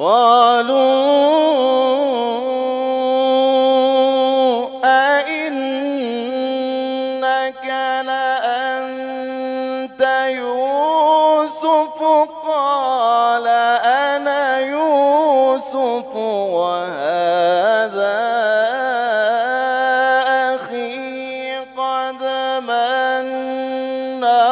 قالوا أئنك لأنت يوسف قال أنا يوسف وهذا أخي قد من